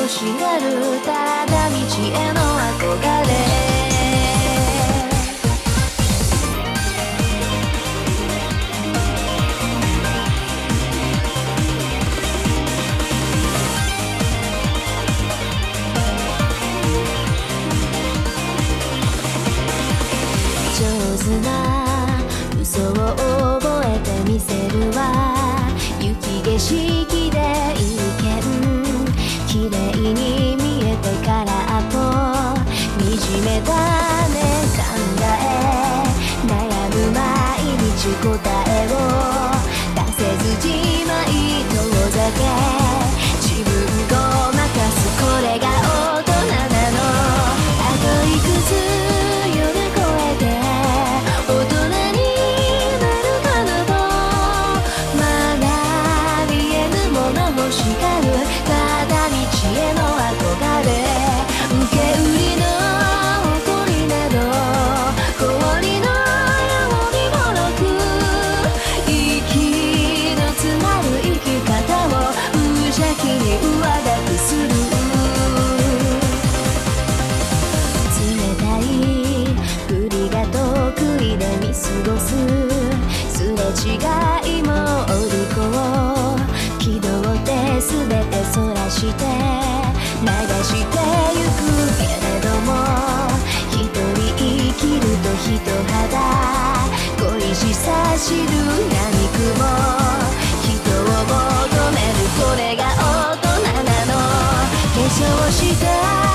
しがるただ道への憧れ上手な嘘を覚えてみせるわ雪景色で一見綺麗に見えてからと惨めだね考え悩む毎日答えを出せずじまい遠ざけ自分ごまかすこれが大人なのあといくつ過ごすすれ違いもお利口気取って全てそらして流してゆくけれども一人生きると一肌恋しさ知る闇雲人を求めるこれが大人なの化粧した